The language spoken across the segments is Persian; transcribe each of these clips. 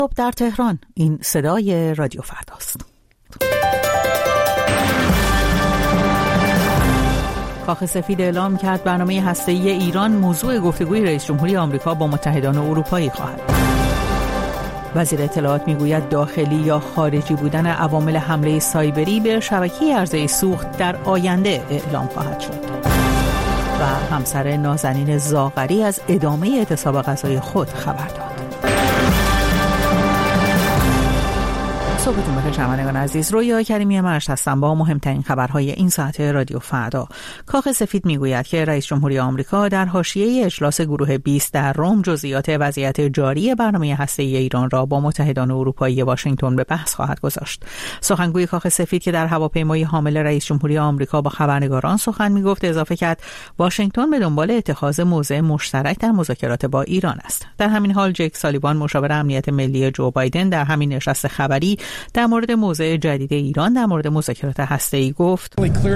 در تهران، این صدای رادیو فرداست. کاخ سفید اعلام کرد برنامه هسته‌ای ایران موضوع گفتگوی رئیس جمهوری آمریکا با متحدان اروپایی خواهد. وزیر اطلاعات میگوید داخلی یا خارجی بودن عوامل حمله سایبری به شبکه عرضه سوخت در آینده اعلام خواهد شد. و همسر نازنین زاغری از ادامه اعتصاب غذای خود خبر داد. صبحتون بخیر شنوندگان عزیز، رویا کریمی مرشد هستم با مهمترین خبرهای این ساعت رادیو فردا. کاخ سفید میگوید که رئیس جمهوری آمریکا در حاشیه اجلاس گروه 20 در روم جزئیات وضعیت جاری برنامه هسته‌ای ایران را با متحدان اروپایی واشنگتن به بحث خواهد گذاشت. سخنگوی کاخ سفید که در هواپیمای حامل رئیس جمهوری آمریکا با خبرنگاران سخن میگفت اضافه کرد واشنگتن به دنبال اتخاذ موضع مشترک در مذاکرات با ایران است. در همین حال جک سالیوان مشاور امنیت ملی جو بایدن در همین نشست خبری در مورد موضع جدید ایران در مورد مذاکرات هسته‌ای گفت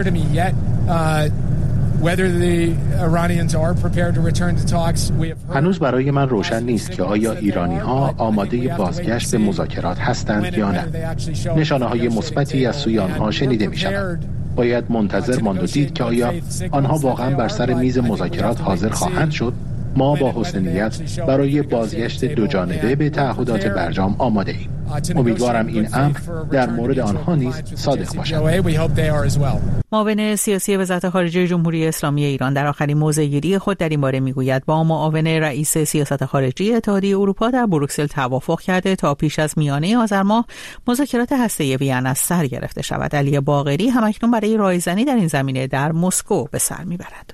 هنوز برای من روشن نیست که آیا ایرانی‌ها آماده بازگشت به مذاکرات هستند یا نه. نشانه‌های مثبتی از سوی آنها شنیده می‌شود. باید منتظر ماند و دید که آیا آنها واقعا بر سر میز مذاکرات حاضر خواهند شد. ما با حسن نیت برای بازگشت دوجانبه به تعهدات برجام آماده ایم. امیدوارم این امر در مورد آنها نیز صادق باشد. معاون سیاسی وزارت خارجه جمهوری اسلامی ایران در آخرین موضع‌گیری خود در این باره میگوید با معاون رئیس سیاست خارجی اتحادیه اروپا در بروکسل توافق کرده تا پیش از میانه آذر ماه مذاکرات هسته‌ای وین از سر گرفته شود. علی باقری همکنون برای رایزنی در این زمینه در مسکو به سر میبرد.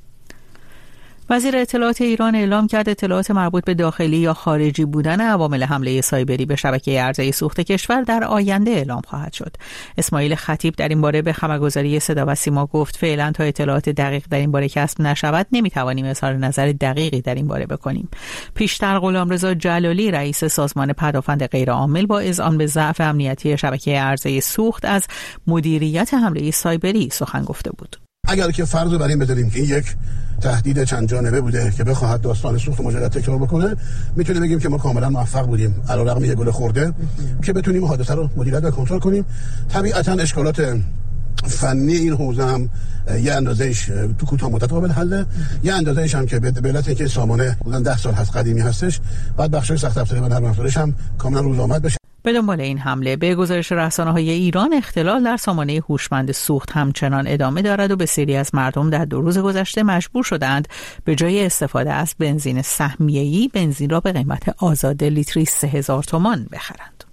وزیر اطلاعات ایران اعلام کرد اطلاعات مربوط به داخلی یا خارجی بودن عوامل حمله سایبری به شبکه عرضه سوخت کشور در آینده اعلام خواهد شد. اسماعیل خطیب در این باره به خبرگزاری صدا و سیما گفت فعلا تا اطلاعات دقیق در این باره کسب نشود نمیتوانیم اظهار نظر دقیقی در این باره بکنیم. پیشتر غلامرضا جلالی رئیس سازمان پدافند غیرعامل با اذعان به ضعف امنیتی شبکه عرضه سوخت از مدیریت حمله سایبری سخن گفته بود. اگر که فرض بر این بذاریم که این یک تهدید چند جانبه بوده که بخواهد داستان سوخت مجدد تکرار بکنه، میتونیم بگیم که ما کاملا موفق بودیم علیرغم یک گل خورده که بتونیم حادثه رو مدیریت و کنترل کنیم. طبیعتا اشکالات فنی این حوزه هم یه اندازه‌اش تو کوتاه مدت قابل حله، یه اندازه‌اش هم که به علت که سامانه حدوداً 10 سال هست قدیمی هستش، بعد بخشای سخت افزاری و نرم افزارش هم کاملا روزآمد بشه. به دنبال این حمله به گزارش رسانه‌های ایران اختلال در سامانه هوشمند سوخت همچنان ادامه دارد و بسیاری از مردم در 2 روز گذشته مجبور شدند به جای استفاده از بنزین سهمیه‌ای بنزین را به قیمت آزاد لیتری 3000 تومان بخرند.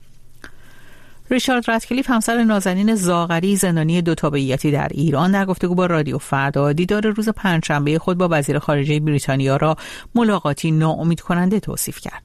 ریچارد راتکلیف همسر نازنین زاغری زندانی 2 تابعیتی در ایران در گفتگو با رادیو فردا دیدار روز پنجشنبه خود با وزیر خارجه بریتانیا را ملاقاتی ناامیدکننده توصیف کرد.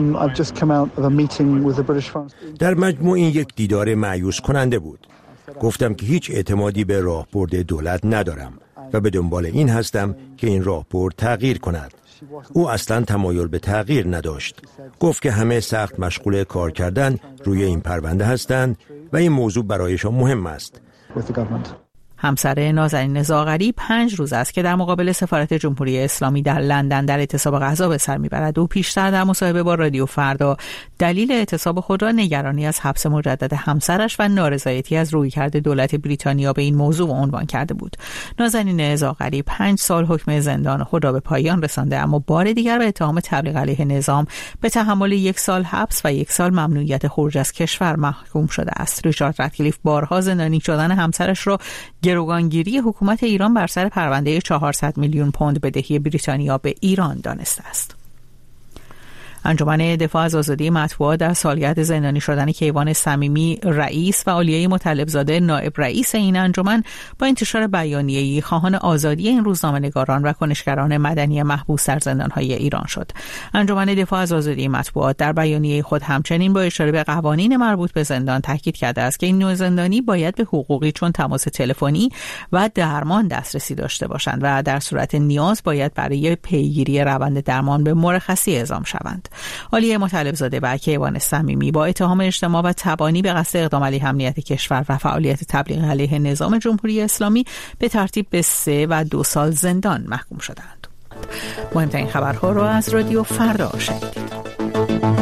در مجموع این یک دیدار مایوس کننده بود. گفتم که هیچ اعتمادی به راهبرد دولت ندارم و به دنبال این هستم که این راهبرد تغییر کند. او اصلا تمایل به تغییر نداشت. گفت که همه سخت مشغول کار کردن روی این پرونده هستند و این موضوع برایشان مهم است. همسر نازنین زاغری 5 روز است که در مقابل سفارت جمهوری اسلامی در لندن در اعتصاب غذا به سر میبرد. او پیشتر در مصاحبه با رادیو فردا دلیل اعتصاب خود را نگرانی از حبس مجدد همسرش و نارضایتی از رویکرد دولت بریتانیا به این موضوع عنوان کرده بود. نازنین زاغری 5 سال حکم زندان خود را به پایان رسانده، اما بار دیگر به اتهام تبلیغ علیه نظام به تحمل 1 سال حبس و 1 سال ممنوعیت خروج از کشور محکوم شده است. ریچارد راتکلیف بارها زندانی شدن همسرش را گروگانگیری حکومت ایران بر سر پرونده 400 میلیون پوند بدهی بریتانیا به ایران دانسته است. انجمن دفاع از آزادی مطبوعات در سالگرد زندانی شدن کیوان صمیمی رئیس و علیه مطلبزاده نایب رئیس این انجمن با انتشار بیانیه‌ای خواهان آزادی این روزنامه‌نگاران و کنشگران مدنی محبوس در زندان‌های ایران شد. انجمن دفاع از آزادی مطبوعات در بیانیه خود همچنین با اشاره به قوانین مربوط به زندان تاکید کرده است که این نوع زندانی باید به حقوقی چون تماس تلفنی و درمان دسترسی داشته باشند و در صورت نیاز باید برای پیگیری روند درمان به مرخصی اعزام شوند. علیه مطلبزاده و کیوان صمیمی با اتهام اجتماع و تبانی به قصد اقدام علیه امنیت کشور و فعالیت تبلیغ علیه نظام جمهوری اسلامی به ترتیب به 3 و 2 سال زندان محکوم شدند. مهمترین خبرها را از رادیو فردا شنیدید.